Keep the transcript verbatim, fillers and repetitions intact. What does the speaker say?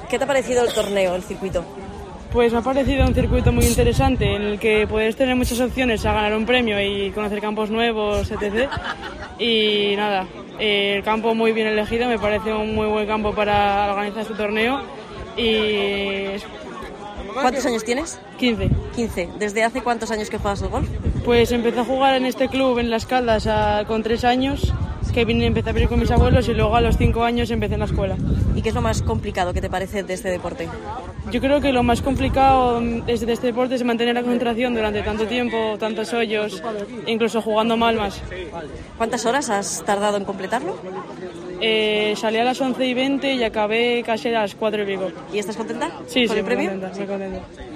¿Qué te ha parecido el torneo, el circuito? Pues me ha parecido un circuito muy interesante en el que puedes tener muchas opciones a ganar un premio y conocer campos nuevos, etcétera. Y nada, eh, el campo muy bien elegido, me parece un muy buen campo para organizar este torneo. Y... ¿Cuántos años tienes? quince. quince. ¿Desde hace cuántos años que juegas al golf? Pues empecé a jugar en este club en Las Caldas a, con tres años, que vine, empecé a venir con mis abuelos y luego a los cinco años empecé en la escuela. ¿Y qué es lo más complicado que te parece de este deporte? Yo creo que lo más complicado de este deporte es mantener la concentración durante tanto tiempo, tantos hoyos, incluso jugando mal más. ¿Cuántas horas has tardado en completarlo? Eh, salí a las once y veinte y acabé casi a las cuatro y pico. ¿Y estás contenta? Sí, ¿Con sí, el premio? muy contenta, muy contenta.